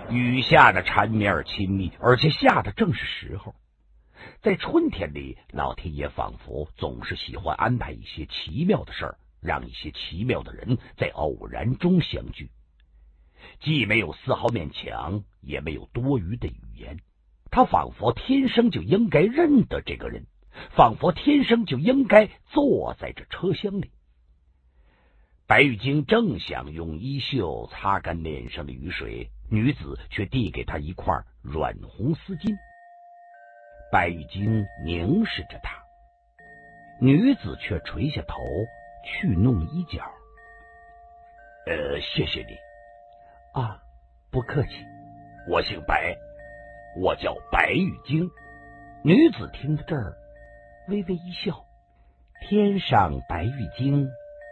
雨下的缠绵而亲密，而且下的正是时候。在春天里，老天爷仿佛总是喜欢安排一些奇妙的事儿，让一些奇妙的人在偶然中相聚。既没有丝毫勉强，也没有多余的语言，他仿佛天生就应该认得这个人，仿佛天生就应该坐在这车厢里。白玉京正想用衣袖擦干脸上的雨水，女子却递给他一块软红丝巾。白玉京凝视着他，女子却垂下头去弄衣角。谢谢你。啊，不客气。我姓白，我叫白玉京。女子听到这儿，微微一笑。天上白玉京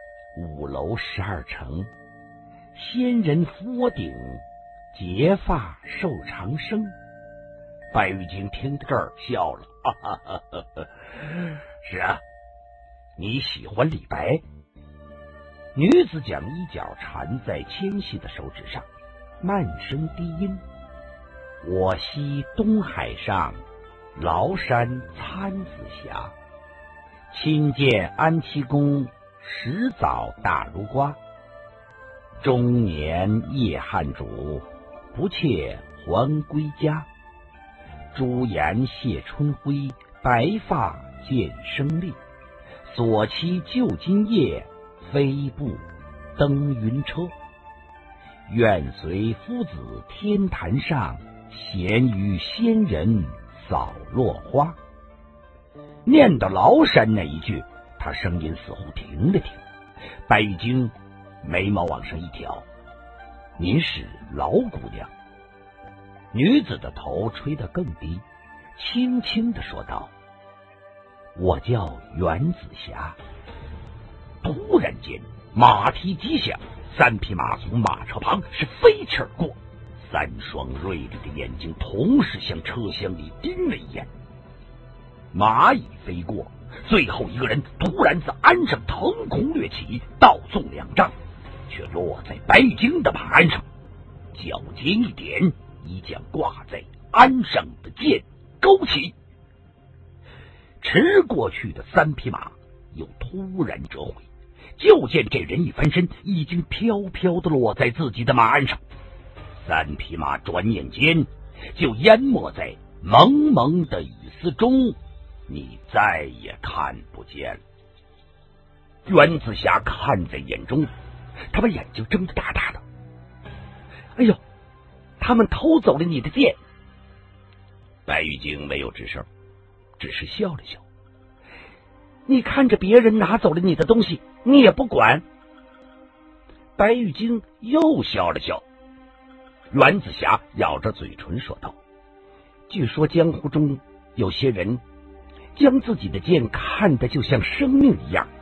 ，5楼12层，仙人伏我顶，结发受长生。白玉京听到这儿笑了，哈哈哈哈。是啊，你喜欢李白？女子将衣角缠在纤细的手指上，慢声低吟：我惜东海上，崂山参子霞。亲见安七公，始早大如瓜。中年夜汉主，不妾还归家。朱颜谢春晖，白发见生力。所期就今夜，飞步登云车。愿随夫子天坛上，闲与仙人扫落花。念到崂山那一句，他声音似乎停了停。白玉京眉毛往上一挑：您是崂姑娘？女子的头吹得更低，轻轻地说道：我叫袁子霞。突然间，马蹄急响，3匹马从马车旁是飞驰而过，3双锐利的眼睛同时向车厢里盯了一眼。马已飞过，最后一个人突然自鞍上腾空掠起，倒纵2丈，却落在白玉京的马鞍上，脚尖一点，已将挂在鞍上的剑勾起。驰过去的3匹马又突然折回，就见这人一翻身，已经飘飘地落在自己的马鞍上。3匹马转眼间就淹没在蒙蒙的雨丝中，你再也看不见了。袁子霞看在眼中，他把眼睛睁得大大的。哎呦，他们偷走了你的剑。白玉京没有吱声，只是笑了笑。你看着别人拿走了你的东西，你也不管。白玉京又笑了笑。袁子霞咬着嘴唇说道：据说江湖中有些人将自己的剑看得就像生命一样。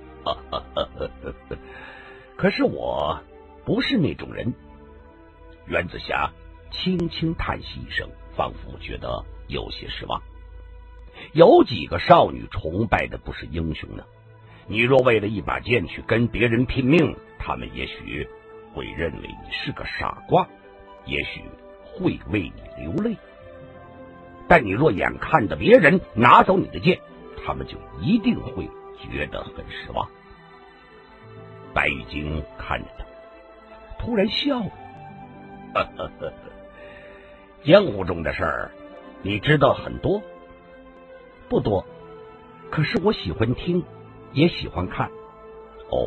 可是我不是那种人。袁子霞轻轻叹息一声，仿佛觉得有些失望。有几个少女崇拜的不是英雄呢？你若为了一把剑去跟别人拼命，他们也许会认为你是个傻瓜，也许会为你流泪。但你若眼看着别人拿走你的剑，他们就一定会觉得很失望。白玉京看着他，突然笑了。江湖中的事儿，你知道很多？不多，可是我喜欢听，也喜欢看。哦，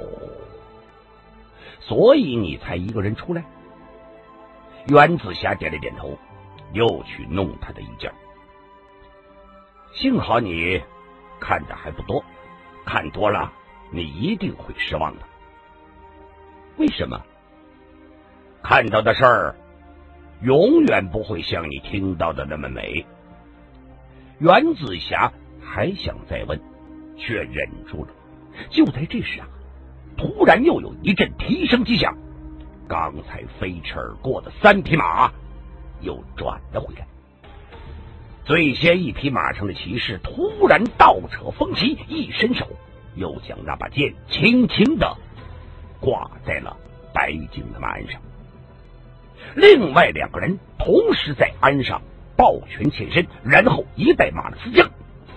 所以你才一个人出来？袁子霞点了点头，又去弄他的衣角。幸好你看的还不多，看多了你一定会失望的。为什么？看到的事儿永远不会像你听到的那么美。袁子霞还想再问，却忍住了。就在这时啊，突然又有一阵蹄声击响，刚才飞驰而过的3匹马又转了回来。最先一匹马上的骑士突然倒扯风旗，一伸手又将那把剑轻轻地挂在了白玉京的马鞍上。 另外2个人同时在鞍上抱拳欠身，然后一带马的嘶将，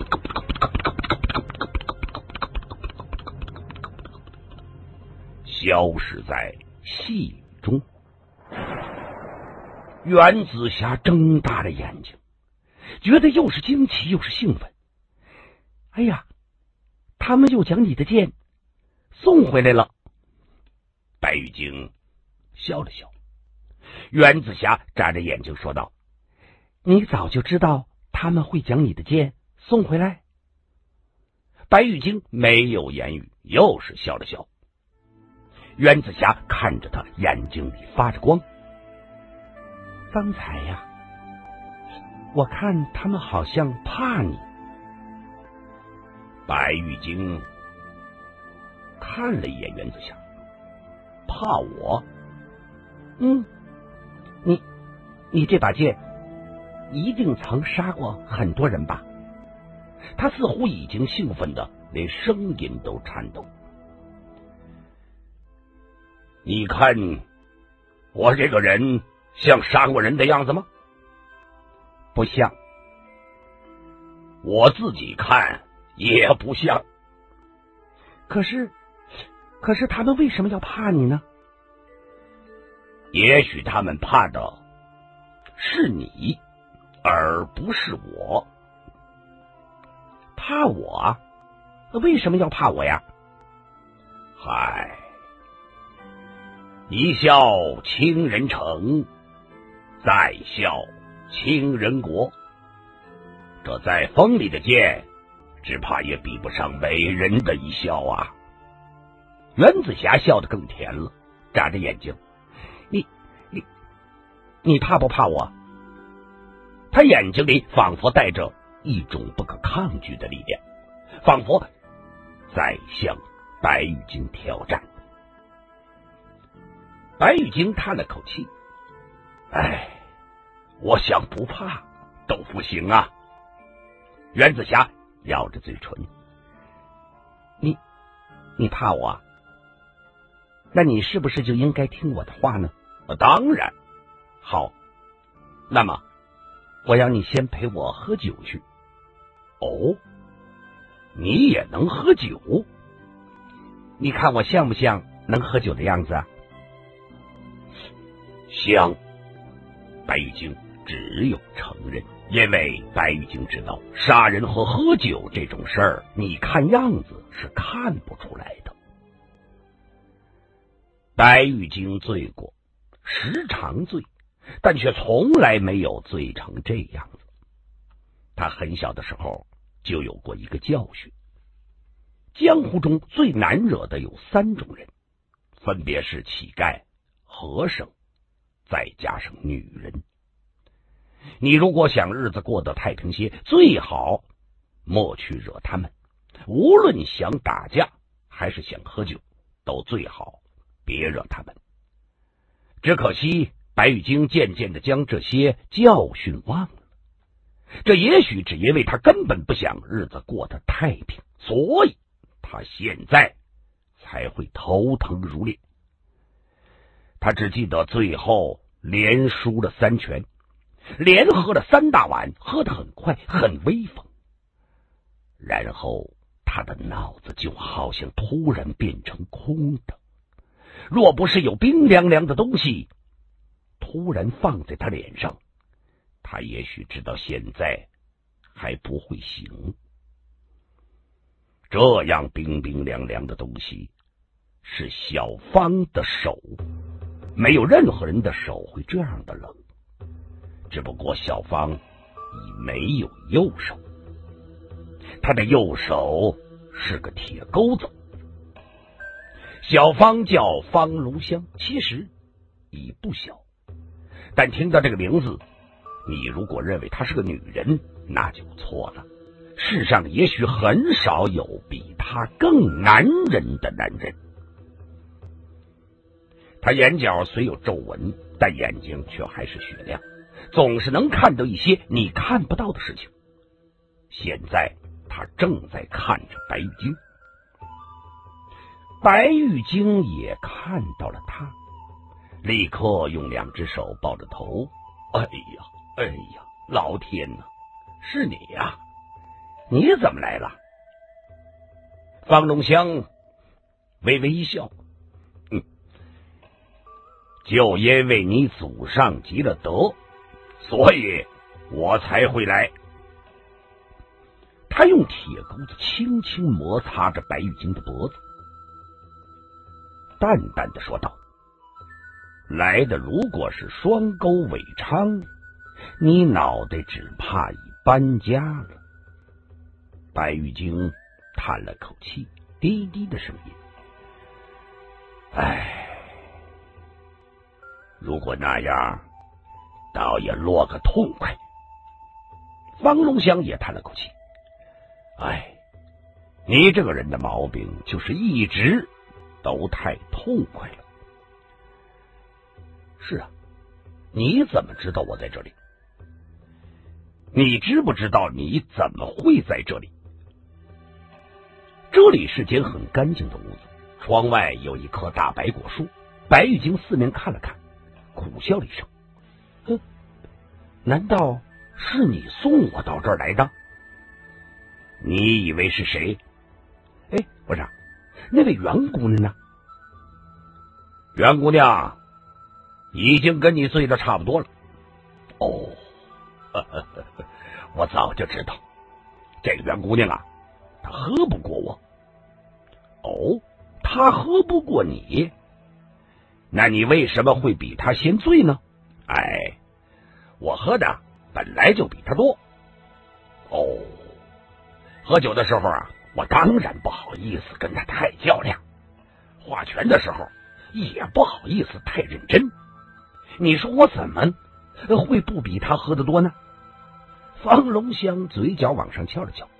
消失在细雨中。袁子霞睁大了眼睛，觉得又是惊奇又是兴奋。哎呀，他们又将你的剑送回来了。白玉京笑了笑。袁子霞眨着眼睛说道：你早就知道他们会将你的剑送回来？白玉京没有言语，又是笑了笑。袁子霞看着他，眼睛里发着光。刚才呀，我看他们好像怕你。白玉京看了一眼袁子霞，怕我？你这把剑一定曾杀过很多人吧？他似乎已经兴奋的连声音都颤抖。你看我这个人像杀过人的样子吗？不像。我自己看也不像。可是他们为什么要怕你呢？也许他们怕的是你，而不是我。怕我啊？为什么要怕我呀？嗨，一笑倾人城，再笑倾人国。这再锋利的剑，只怕也比不上美人的一笑啊！袁子霞笑得更甜了，眨着眼睛。你怕不怕我？他眼睛里仿佛带着一种不可抗拒的力量，仿佛在向白玉京挑战。白玉京叹了口气，我想不怕都不行啊。袁子霞咬着嘴唇，你怕我？那你是不是就应该听我的话呢？当然。好，那么我要你先陪我喝酒去。哦，你也能喝酒？你看我像不像能喝酒的样子啊？像。白玉京只有承认，因为白玉京知道杀人和喝酒这种事儿，你看样子是看不出来的。白玉京醉过，时常醉，但却从来没有醉成这样子。他很小的时候就有过一个教训：江湖中最难惹的有3种人，分别是乞丐、和尚，再加上女人。你如果想日子过得太平些，最好莫去惹他们。无论想打架还是想喝酒，都最好别惹他们。只可惜白玉京渐渐的将这些教训忘了，这也许只因为他根本不想日子过得太平，所以他现在才会头疼如烈。他只记得最后连输了3拳，连喝了3大碗，喝得很快，很威风。然后他的脑子就好像突然变成空的，若不是有冰凉凉的东西突然放在他脸上，他也许知道现在还不会醒。这样冰冰凉凉的东西是小芳的手，没有任何人的手会这样的冷，只不过小芳已没有右手，她的右手是个铁钩子。小芳叫方如香，其实已不小，但听到这个名字，你如果认为她是个女人，那就错了。世上也许很少有比她更男人的男人。他眼角虽有皱纹，但眼睛却还是雪亮，总是能看到一些你看不到的事情。现在他正在看着白玉京，白玉京也看到了他， 立刻用2只手抱着头。哎呀，哎呀，老天哪，是你呀！你怎么来了？方龙香微微一笑，就因为你祖上积了德，所以我才会来。他用铁钩子轻轻摩擦着白玉京的脖子，淡淡的说道：来的如果是双钩尾昌，你脑袋只怕已搬家了。白玉京叹了口气，低低的声音：唉，如果那样，倒也落个痛快。方龙香也叹了口气：唉，你这个人的毛病就是一直都太痛快了。是啊，你怎么知道我在这里？你知不知道你怎么会在这里？这里是间很干净的屋子，窗外有一棵大白果树。白玉京四面看了看，苦笑了一声：难道是你送我到这儿来的？你以为是谁？哎，不是，那位袁姑娘呢？袁姑娘已经跟你醉的差不多了。哦，我早就知道，这个袁姑娘啊，她喝不过我。哦，她喝不过你，那你为什么会比她先醉呢？哎，我喝的本来就比她多。哦，喝酒的时候啊，我当然不好意思跟她太较量，划拳的时候也不好意思太认真。你说我怎么会不比他喝得多呢？方龙香嘴角往上翘了翘。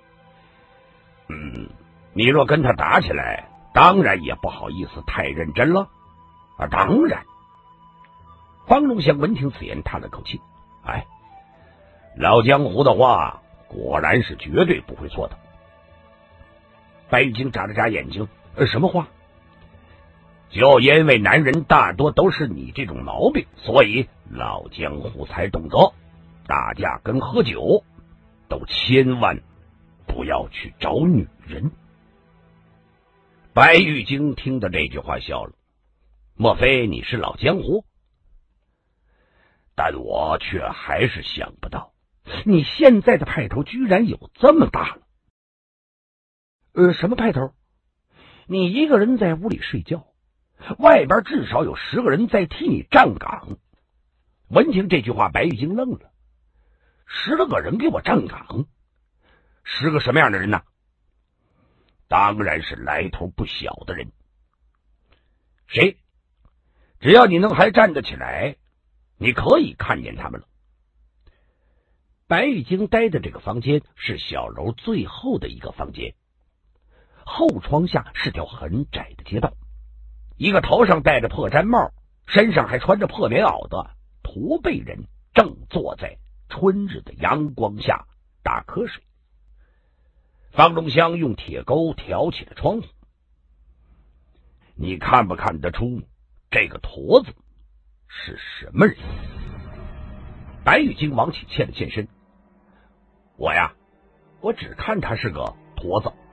你若跟他打起来，当然也不好意思太认真了。啊，当然。方龙香闻听此言，叹了口气：哎，老江湖的话果然是绝对不会错的。白玉京眨了眨眼睛：什么话？就因为男人大多都是你这种毛病，所以老江湖才懂得，打架跟喝酒都千万不要去找女人。白玉京听到这句话笑了：莫非你是老江湖？但我却还是想不到，你现在的派头居然有这么大了。什么派头？你一个人在屋里睡觉，外边至少有10个人在替你站岗。闻听这句话，白玉京愣了：10个人给我站岗？10个什么样的人呢？当然是来头不小的人。谁？只要你能还站得起来，你可以看见他们了。白玉京待的这个房间是小楼最后的一个房间，后窗下是条很窄的街道。一个头上戴着破毡帽，身上还穿着破棉袄的驼背人正坐在春日的阳光下打瞌睡。方龙香用铁钩挑起了窗户：你看不看得出这个驼子是什么人？白玉京往起欠了欠身：我只看他是个驼子。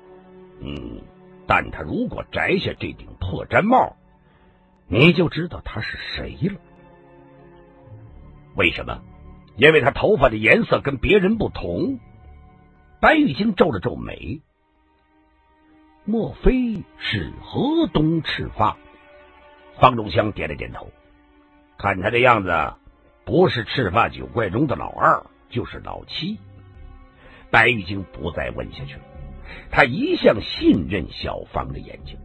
但他如果摘下这顶破毡帽，你就知道他是谁了。为什么？因为他头发的颜色跟别人不同。白玉京皱了皱眉：莫非是河东赤发？方中香点了点头，看他的样子，不是赤发九怪中的老二，就是老七。白玉京不再问下去了，他一向信任小芳的眼睛。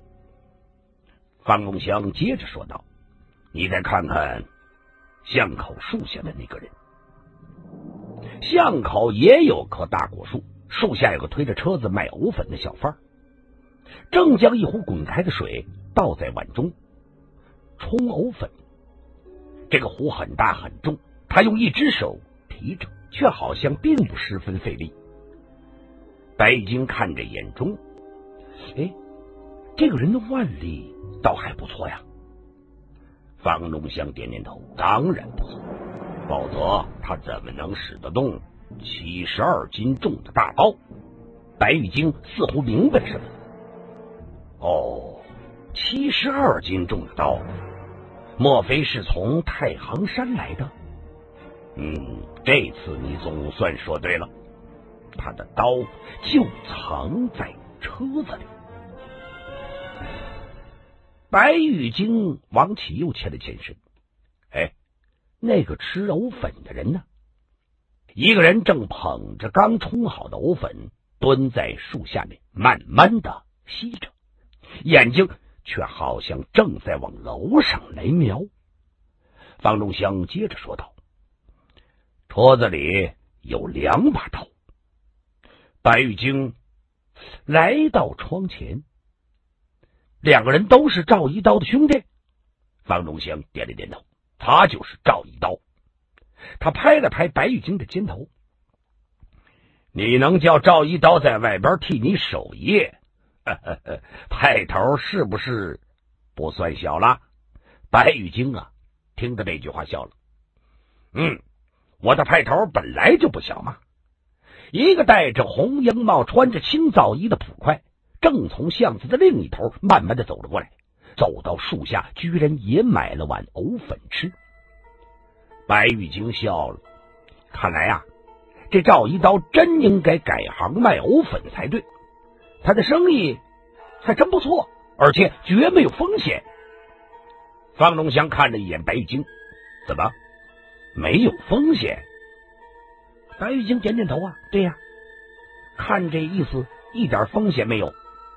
方中香接着说道：你再看看巷口树下的那个人。巷口也有棵大果树，树下有个推着车子卖藕粉的小贩，正将一壶滚开的水倒在碗中冲藕粉。这个壶很大很重，他用一只手提着，却好像并不十分费力。白玉京看着眼中，这个人的腕力倒还不错呀。 方龙香点点头，当然不错，否则他怎么能使得动72斤重的大刀？白玉京似乎明白了什么。哦，72斤重的刀，莫非是从太行山来的？这次你总算说对了，他的刀就藏在车子里。白玉京往起又欠了欠身。那个吃藕粉的人呢？一个人正捧着刚冲好的藕粉，蹲在树下面慢慢的吸着，眼睛却好像正在往楼上来瞄。方仲香接着说道：车子里有2把刀。白玉京来到窗前，2个人都是赵一刀的兄弟。方仲香点了点头，他就是赵一刀。他拍了拍白玉京的肩头：你能叫赵一刀在外边替你守夜，派头是不是不算小了？白玉京听着这句话笑了。我的派头本来就不小嘛。一个戴着红缨帽穿着青皂衣的捕快正从巷子的另一头慢慢的走了过来，走到树下居然也买了碗藕粉吃。白玉京笑了，看来这赵一刀真应该改行卖藕粉才对，他的生意还真不错，而且绝没有风险。方龙香看了一眼白玉京，怎么没有风险？白玉京点点头对呀，看这意思一点风险没有。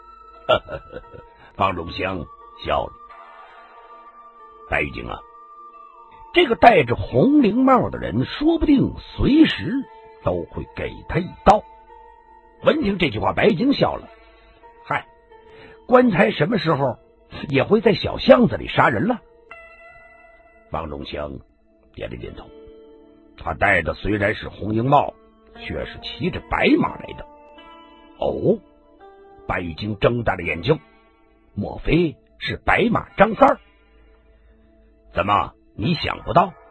方龙香笑了。白玉京这个戴着红绫帽的人说不定随时都会给他一刀。闻听这句话，白玉京笑了。嗨，官差什么时候也会在小巷子里杀人了？方仲香点了点头。他戴的虽然是红缨帽，却是骑着白马来的。白玉京睁大了眼睛，莫非是白马张三儿？怎么你想不到？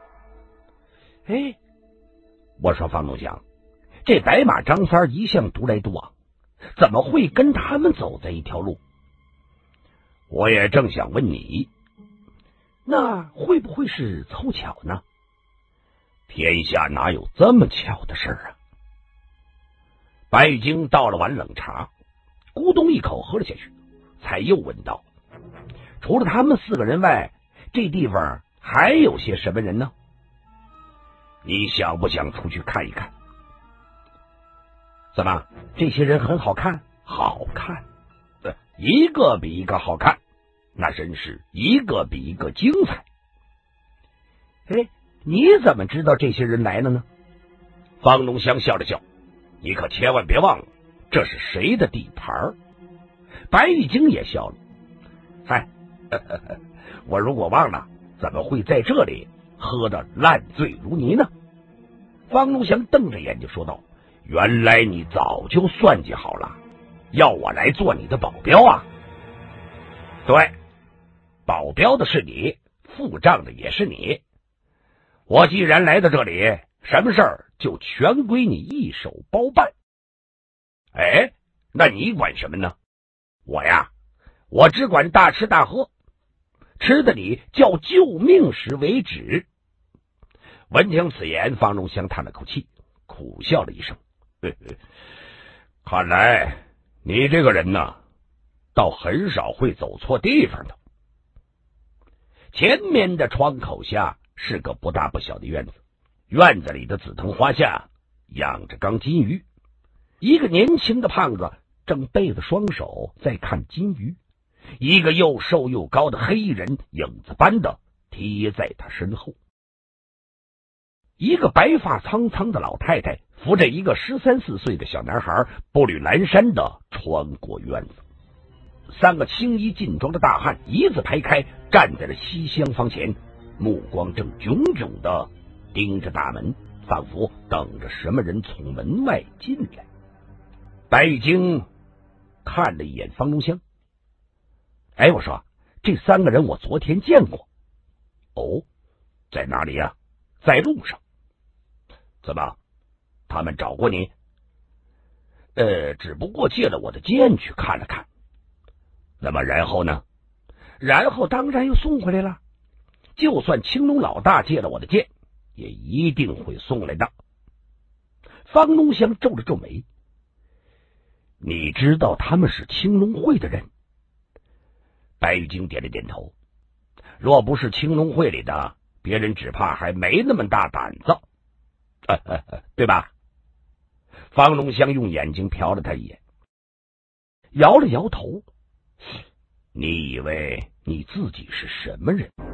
我说方仲香，这白马张三儿一向独来独往，怎么会跟他们走在一条路？我也正想问你，那会不会是凑巧呢？天下哪有这么巧的事儿？白玉京倒了碗冷茶，咕咚一口喝了下去，才又问道：除了他们4个人外，这地方还有些什么人呢？你想不想出去看一看？怎么，这些人很好看？好看，一个比一个好看，那真是一个比一个精彩。你怎么知道这些人来了呢？方龙香笑了笑，你可千万别忘了，这是谁的地盘？白玉京也笑了，我如果忘了，怎么会在这里喝得烂醉如泥呢？方龙祥瞪着眼睛说道：原来你早就算计好了，要我来做你的保镖对，保镖的是你，付账的也是你。我既然来到这里，什么事儿就全归你一手包办。那你管什么呢？我只管大吃大喝，吃的你叫救命时为止。闻听此言，方仲香叹了口气，苦笑了一声，看来你这个人倒很少会走错地方的。前面的窗口下是个不大不小的院子，院子里的紫藤花下养着缸金鱼，一个年轻的胖子正背着双手在看金鱼，一个又瘦又高的黑人影子般的贴在他身后。一个白发苍苍的老太太扶着一个13、14岁的小男孩，步履蹒跚的穿过院子。3个青衣劲装的大汉一字排开，站在了西厢房前，目光正炯炯的盯着大门，仿佛等着什么人从门外进来。白玉京看了一眼方中香，我说这3个人我昨天见过。 哦，在哪里呀？在路上。怎么，他们找过你？只不过借了我的剑去看了看。那么然后呢？然后当然又送回来了。就算青龙老大借了我的剑，也一定会送来的。方龙香皱了皱眉。你知道他们是青龙会的人？白玉京点了点头。若不是青龙会里的，别人只怕还没那么大胆子，对吧？方龙香用眼睛瞟了他一眼，摇了摇头。你以为你自己是什么人？